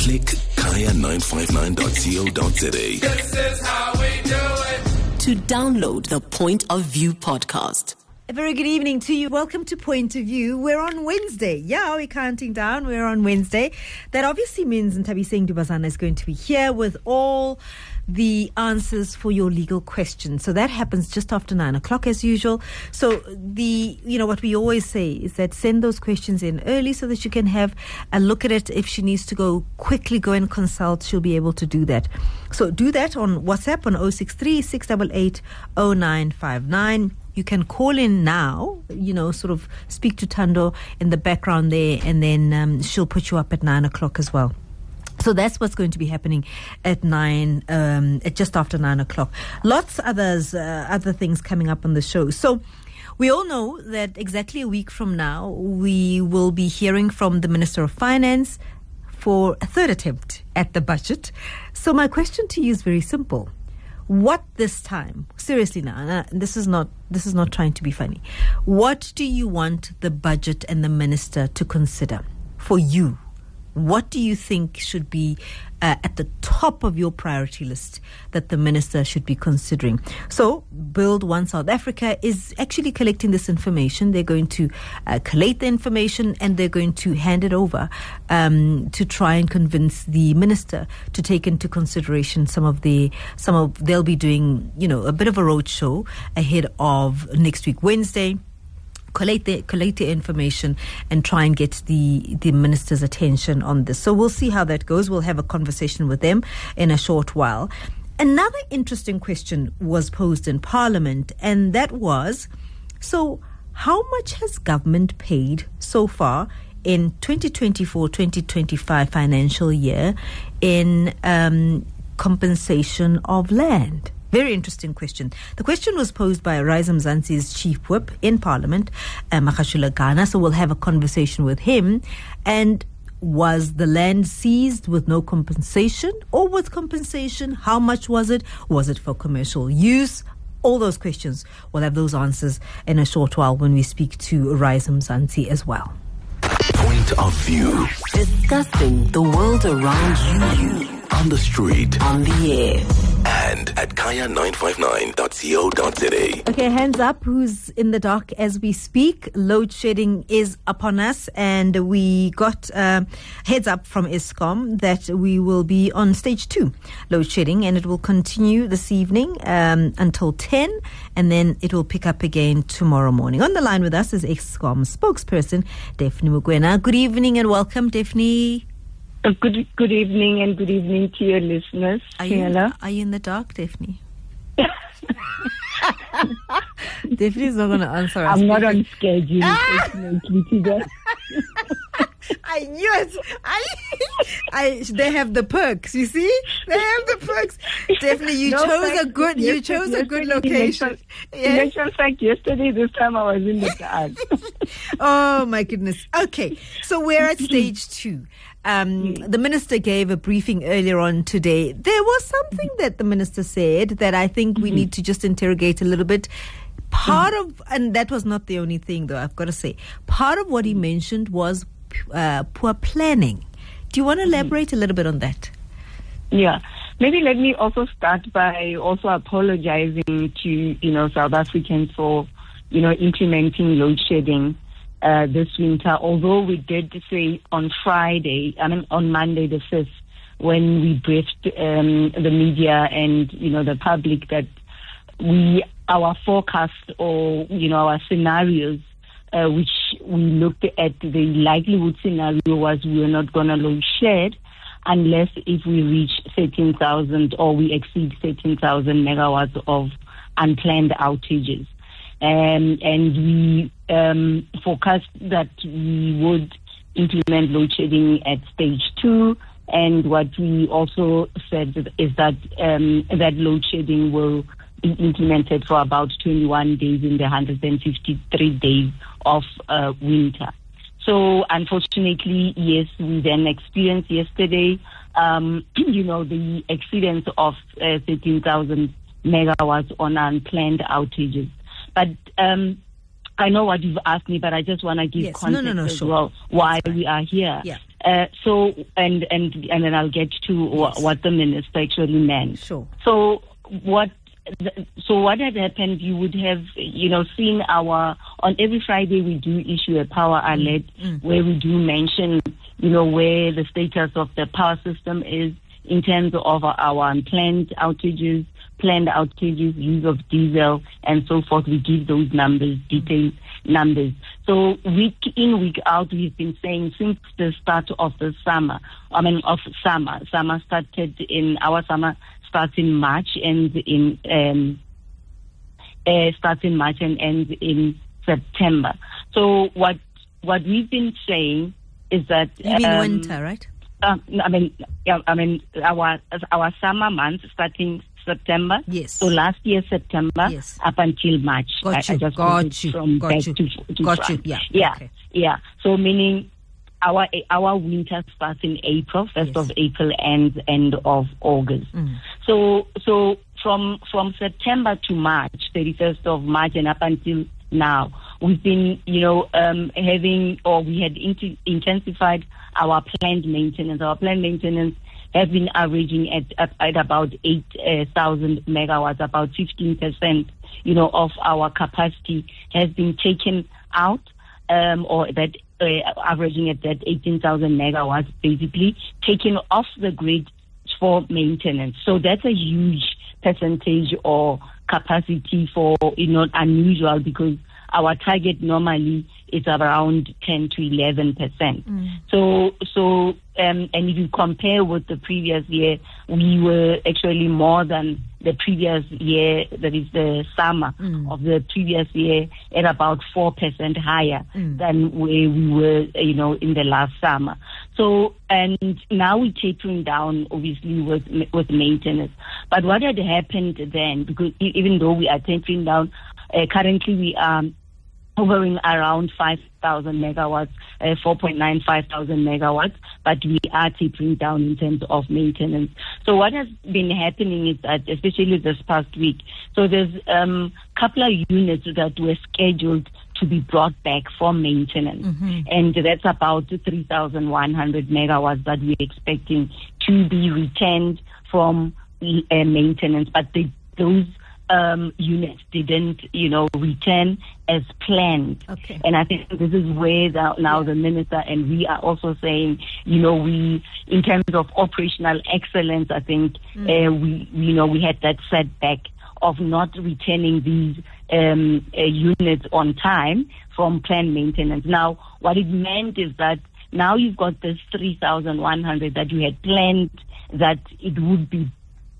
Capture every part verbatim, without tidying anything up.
Click kaya nine five nine dot co dot za. This is how we do it. To download the Point of View podcast. A very good evening to you. Welcome to Point of View. We're on Wednesday. Yeah, we're counting down. We're on Wednesday. That obviously means Ntabiseng Dubazana is going to be here with all the answers for your legal questions. So that happens just after nine o'clock as usual. So the, you know, what we always say is that send those questions in early so that you can have a look at it. If she needs to go quickly go and consult, she'll be able to do that. So do that on WhatsApp on zero six three, six eight eight, zero nine five nine. You can call in now, you know, sort of speak to Tando in the background there, and then um, she'll put you up at nine o'clock as well. So that's what's going to be happening at nine, um, at just after nine o'clock. Lots others, uh, other things coming up on the show. So we all know that exactly a week from now, we will be hearing from the Minister of Finance for a third attempt at the budget. So my question to you is very simple. What this time, seriously now, and this is not this is not trying to be funny, what do you want the budget and the minister to consider for you? What do you think should be uh, at the top of your priority list that the minister should be considering? So, Build One South Africa is actually collecting this information. They're going to uh, collate the information and they're going to hand it over um, to try and convince the minister to take into consideration some of the some of. They'll be doing, you know, a bit of a roadshow ahead of next week Wednesday. Collate the, collate the information and try and get the, the minister's attention on this. So we'll see how that goes. We'll have a conversation with them in a short while. Another interesting question was posed in Parliament, and that was, so how much has government paid so far in twenty twenty-four twenty twenty-five financial year in um, compensation of land? Very interesting question. The question was posed by Rise Mzansi's chief whip in Parliament, uh, Makashula Ghana. So we'll have a conversation with him. And was the land seized with no compensation or with compensation? How much was it? Was it for commercial use? All those questions. We'll have those answers in a short while when we speak to Rise Mzansi as well. Point of View. Discussing the world around you. On the street. On the air. And at kaya nine five nine dot co dot za. Okay, hands up. Who's in the dark as we speak? Load shedding is upon us, and we got uh, heads up from Eskom that we will be on stage two load shedding, and it will continue this evening um, until ten, and then it will pick up again tomorrow morning. On the line with us is Eskom spokesperson Daphne Mokoena. Good evening and welcome, Daphne. Uh, good good evening and good evening to your listeners. Are you, are you in the dark, Daphne? Daphne's not going to answer us. I'm not on schedule. Ah! I knew it. I, I, they have the perks. You see, they have the perks. Daphne, you no, chose fact, a good. You chose a good location. In actual fact, yesterday this time I was in the dark. Oh my goodness. Okay, so we're at stage two. Um, the minister gave a briefing earlier on today. There was something that the minister said that I think we need to just interrogate a little bit. Part of, and that was not the only thing though, I've got to say, part of what he mentioned was uh, poor planning. Do you want to elaborate a little bit on that? Yeah. Maybe let me also start by also apologizing to, you know, South Africans for, you know, implementing load shedding Uh, this winter, although we did say on Friday, I mean on Monday the fifth, when we briefed um, the media and, you know, the public that we, our forecast or, you know, our scenarios, uh, which we looked at, the likelihood scenario was we were not going to load shed unless if we reach thirteen thousand or we exceed thirteen thousand megawatts of unplanned outages. Um, and we um, forecast that we would implement load shedding at stage two. And what we also said is that um, that load shedding will be implemented for about twenty-one days in the one hundred fifty-three days of uh, winter. So unfortunately, yes, we then experienced yesterday, um, you know, the exceedance of uh, thirteen thousand megawatts on unplanned outages. But um, I know what you've asked me, but I just want to give yes. context no, no, no, as sure. well why we are here. Yeah. Uh, so, and, and, and then I'll get to Yes. wh- what the minister actually meant. Sure. So what, so what had happened, you would have, you know, seen our, on every Friday we do issue a power alert Mm. where we do mention, you know, where the status of the power system is in terms of our unplanned outages, planned outages, use of diesel, and so forth. We give those numbers, detailed numbers. So week in, week out, we've been saying since the start of the summer, I mean, of summer, summer started in, our summer starts in March and in, um, uh, starts in March and ends in September. So what, what we've been saying is that... You mean um, winter, right? Um, I mean, yeah, I mean, our our summer months starting September. Yes. So last year September Yes. up until March. Got I, you, I just got quoted you, from got back you, to, to got front. you, yeah, yeah, okay. yeah. So meaning our our winter starts in April, first Yes. of April, and end of August. Mm. So so from from September to March, thirty-first of March, and up until now, we've been, you know, um, having, or we had int- intensified our planned maintenance. Our planned maintenance has been averaging at at, at about eight thousand uh, megawatts, about fifteen percent, you know, of our capacity has been taken out, um, or that uh, averaging at that eighteen thousand megawatts, basically taken off the grid for maintenance. So that's a huge percentage or capacity for, you know, unusual, because our target normally is around ten to eleven percent. Mm. So, so, um, and if you compare with the previous year, we were actually more than the previous year, that is the summer Mm. of the previous year, at about four percent higher Mm. than where we were, you know, in the last summer. So, and now we're tapering down, obviously, with with maintenance. But what had happened then, because e- even though we are tapering down, uh, currently we are hovering around five thousand megawatts, uh, four point nine five thousand megawatts, but we are tapering down in terms of maintenance. So what has been happening is that, especially this past week, so there's a um, couple of units that were scheduled to be brought back for maintenance. Mm-hmm. And that's about three thousand one hundred megawatts that we're expecting to be returned from uh, maintenance, but they, those Um, units didn't, you know, return as planned. Okay. And I think this is where the, now the minister and we are also saying, you know, we, in terms of operational excellence, I think mm. uh, we, you know, we had that setback of not returning these um, uh, units on time from planned maintenance. Now, what it meant is that now you've got this three thousand one hundred that you had planned that it would be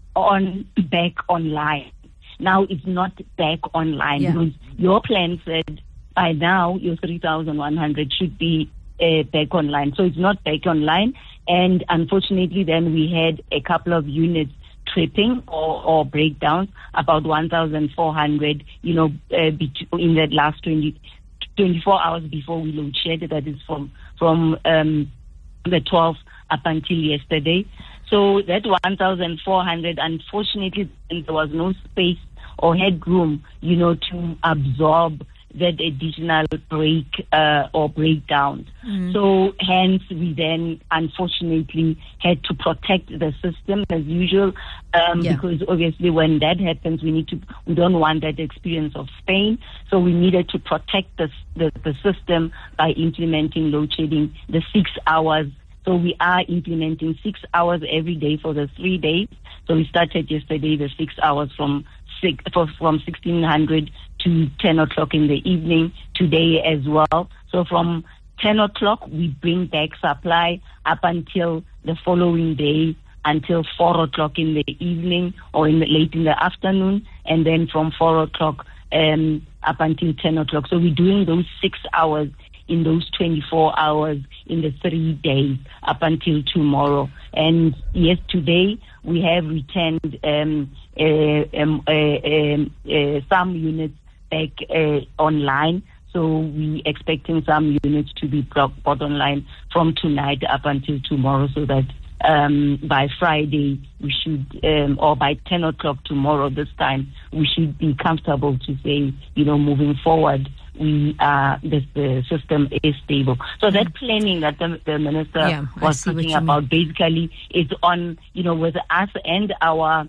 on back online. Now it's not back online, yeah. because your plan said by now your three thousand one hundred should be uh, back online. So it's not back online. And unfortunately, then we had a couple of units tripping or, or breakdowns, about one thousand four hundred, you know, uh, in the last twenty, twenty-four hours before we load shed. That is from, from um, the twelfth up until yesterday. So that one thousand four hundred, unfortunately, there was no space or headroom, you know, to absorb that additional break uh, or breakdowns. Mm. So hence we then unfortunately had to protect the system as usual, um, yeah. because obviously when that happens, we need to, we don't want that experience of Spain. So we needed to protect the the, the system by implementing load shedding, the six hours. So we are implementing six hours every day for the three days. So we started yesterday the six hours from six from sixteen hundred to ten o'clock in the evening. Today as well. So from ten o'clock we bring back supply up until the following day, until four o'clock in the evening or in the, late in the afternoon, and then from four o'clock um, up until ten o'clock. So we're doing those six hours in those twenty-four hours in the three days up until tomorrow. And yes, today we have returned um, uh, um, uh, um, uh, some units back uh, online. So we expecting some units to be brought online from tonight up until tomorrow, so that um, by Friday we should, um, or by ten o'clock tomorrow this time, we should be comfortable to say, you know, moving forward we are the, the system is stable. So that planning that the, the minister Yeah, I was see what talking you mean. about basically is on, you know, with us and our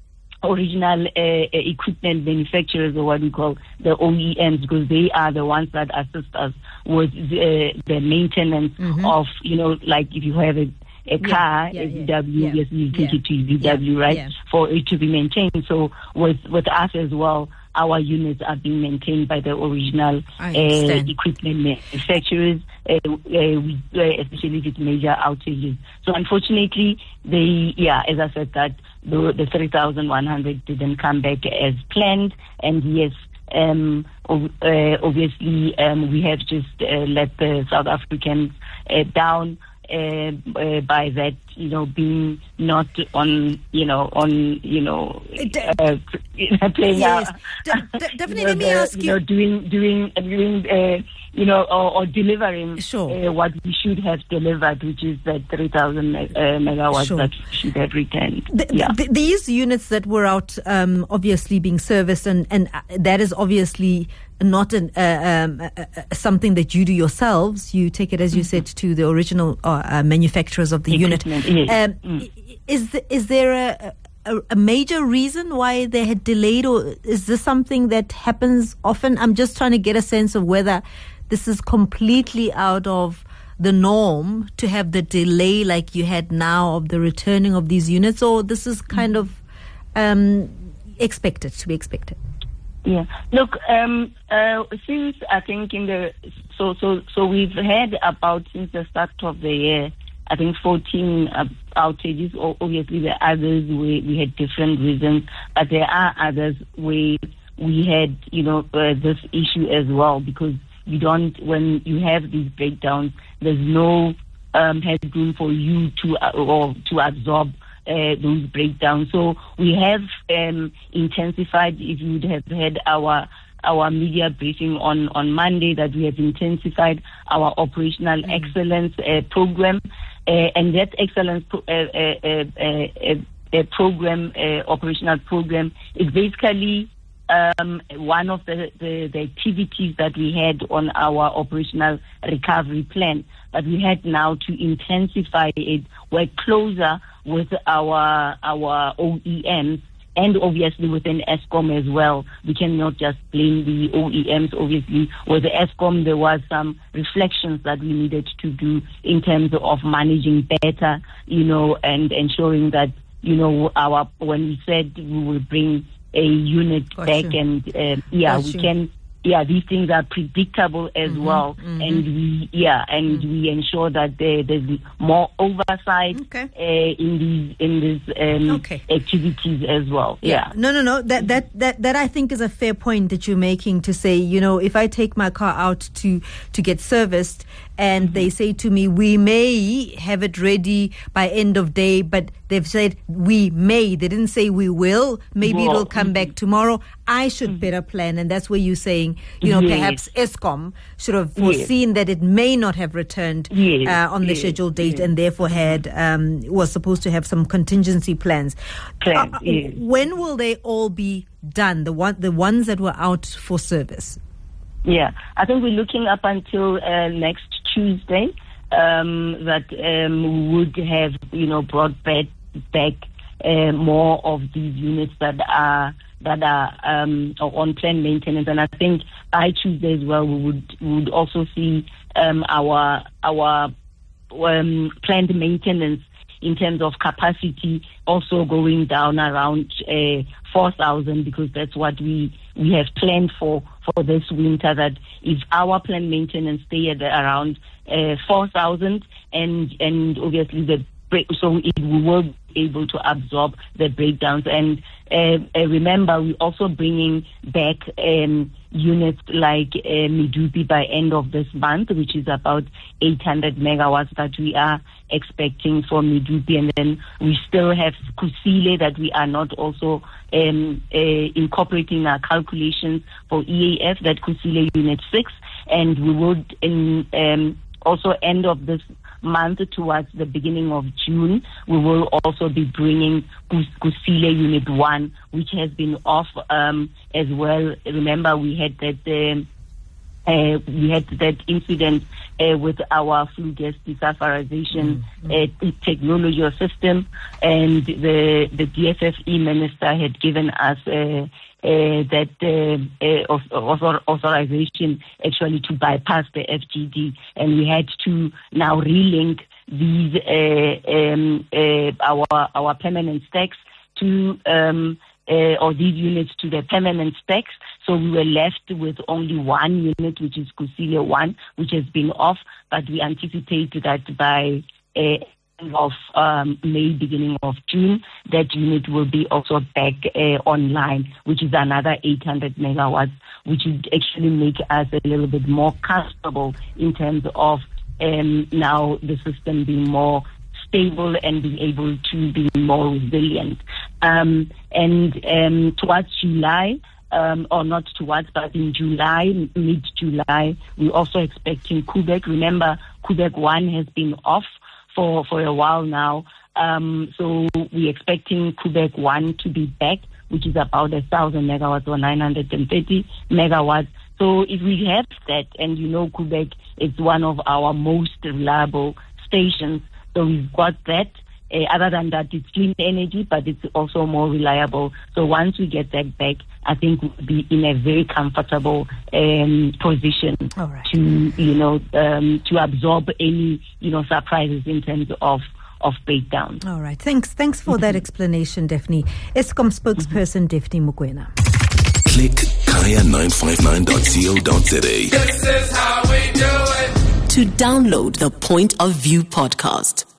original uh, equipment manufacturers, or what we call the O E Ms, because they are the ones that assist us with the, the maintenance Mm-hmm. of, you know, like if you have a, a Yeah, car, yeah, a yeah, V W, yeah, yes, you take yeah, it to V W, yeah, right, yeah. for it to be maintained. So with with us as well, our units are being maintained by the original I uh, understand. equipment manufacturers, uh, uh, we, uh, especially with major outages. So unfortunately, they, yeah, as I said, that the, the three thousand one hundred didn't come back as planned, and yes, um, ov- uh, obviously um, we have just uh, let the South Africans uh, down. Uh, uh, by that, you know, being not on, you know, on, you know, uh, playing Yes. out, De- de- definitely, you know, let me the- ask you you- know, doing, doing, doing, uh, you know, or, or delivering Sure. uh, what we should have delivered, which is that three thousand uh, megawatts Sure. that we should have returned. Th- yeah. th- these units that were out, um, obviously being serviced, and, and uh, that is obviously not an, uh, um, uh, uh, something that you do yourselves. You take it, as you said, to the original uh, uh, manufacturers of the unit. Equipment, yes. Um, Mm. i- Is th- is there a, a, a major reason why they had delayed, or is this something that happens often? I'm just trying to get a sense of whether this is completely out of the norm to have the delay like you had now of the returning of these units, or this is kind of um, expected, to be expected. Yeah. Look, um, uh, since I think in the so so so we've had about since the start of the year, I think fourteen uh, outages. O- Obviously, the others we we had different reasons, but there are others where we had, you know, uh, this issue as well, because you don't, when you have these breakdowns, there's no um, headroom for you to uh, or to absorb Uh, those breakdowns. So we have um, intensified, if you would have had our our media briefing on, on Monday, that we have intensified our operational mm. excellence uh, program. Uh, and that excellence pro- uh, uh, uh, uh, uh, program, uh, operational program, is basically um, one of the, the, the activities that we had on our operational recovery plan. But we had now to intensify it, work closer with our our O E Ms, and obviously within Eskom as well. We cannot just blame the O E Ms. Obviously, with the Eskom, there was some reflections that we needed to do in terms of managing better, you know, and ensuring that, you know, our when we said we will bring a unit Got back, you. and uh, yeah, Got we you. can. Yeah, these things are predictable as Mm-hmm, well, mm-hmm. and we yeah, and mm. we ensure that there, there's more oversight Okay. uh, in these in these um, Okay. activities as well. Yeah. No, no, no. That that that that I think is a fair point that you're making, to say, you know, if I take my car out to to get serviced, and mm-hmm. they say to me, we may have it ready by end of day, but they've said we may. They didn't say we will. Maybe Well, it'll come mm-hmm. back tomorrow. I should Mm-hmm. better plan, and that's where you're saying, you know, Yes. perhaps Eskom should have Yes. foreseen that it may not have returned Yes. uh, on the Yes. scheduled date, Yes. and therefore had um, was supposed to have some contingency plans. Plans, Uh, yes. When will they all be done? The one, the ones that were out for service. Yeah, I think we're looking up until uh, next Tuesday um, that um, we would have, you know, brought back back uh, more of these units that are that are um, on planned maintenance, and I think by Tuesday as well we would we would also see um, our our um, planned maintenance in terms of capacity also going down around uh, four thousand, because that's what we we have planned for for this winter, that if our planned maintenance stay at around uh, four thousand, and and obviously the break, so it we will be able to absorb the breakdowns. And uh, uh, remember, we're also bringing back um, units like uh, Medupi by end of this month, which is about eight hundred megawatts that we are expecting for Medupi. And then we still have Kusile that we are not also um, uh, incorporating our calculations for E A F, that Kusile Unit six. And we would in um, also end of this month, towards the beginning of June, we will also be bringing Kusile Unit one, which has been off um, as well. Remember, we had that um, Uh, we had that incident uh, with our flue gas desulfurization mm-hmm. uh, technology or system, and the the D F F E minister had given us uh, uh, that uh, uh, author- authorization actually to bypass the F G D, and we had to now relink these uh, um, uh, our our permanent stacks to um, uh, or these units to the permanent stacks. So we were left with only one unit, which is Kusile one, which has been off, but we anticipate that by uh, end of um, May, beginning of June, that unit will be also back uh, online, which is another eight hundred megawatts, which would actually make us a little bit more comfortable in terms of um, now the system being more stable and being able to be more resilient. Um, and um, towards July, Um, or not towards, but in July, mid-July, we're also expecting Quebec. Remember, Quebec one has been off for, for a while now. Um, so we're expecting Quebec one to be back, which is about one thousand megawatts or nine hundred thirty megawatts. So if we have that, and you know Quebec is one of our most reliable stations, so we've got that. Uh, other than that, it's clean energy, but it's also more reliable. So once we get that back, I think we'll be in a very comfortable um, position right. to, you know, um, to absorb any, you know, surprises in terms of of breakdown. All right. Thanks. Thanks for mm-hmm. that explanation, Daphne. Eskom spokesperson mm-hmm. Daphne Mokoena. Click kaya nine five nine dot co dot za. This is how we do it. To download the Point of View podcast.